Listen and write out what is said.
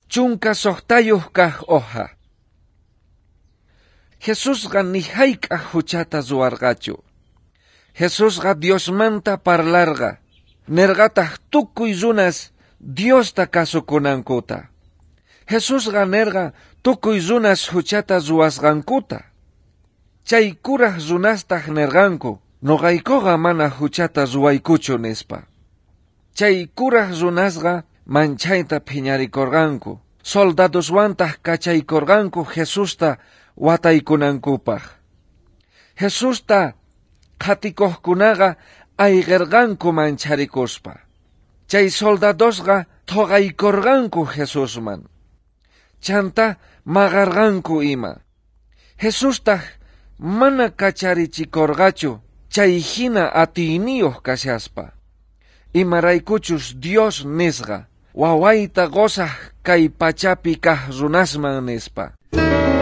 chunka soqtayuq kaq oja. Jesusqa ni hayk'aq huchata ruwarqachu. Jesusqa Diosmanta parlarqa, nerqataq tukuy runas Diosta kasukunankuta. Jesusqa nerqa tukuy runas huchata ruwasqankuta. Chay kuraq runastaq nerqanku, noqaykuqa mana huchata ruwaykuchu nispa. Chay kuraq runasqa manchayta phiñarikurqanku, soldadoswantaq kachaykurqanku Jesusta wataykunankupaq. Jesusta qhatikuqkunaqa ayqirqanku mancharikuspa. Chay soldadosqa thoqaykurqanku Jesusman. Chanta maqarqanku ima. Jesustaq mana kacharichikurqachu chay hina atiyniyuq kashaspa. Imaraykuchus Dios nisqa, wawayta gozaq kay pachapi kaq runasman nispa.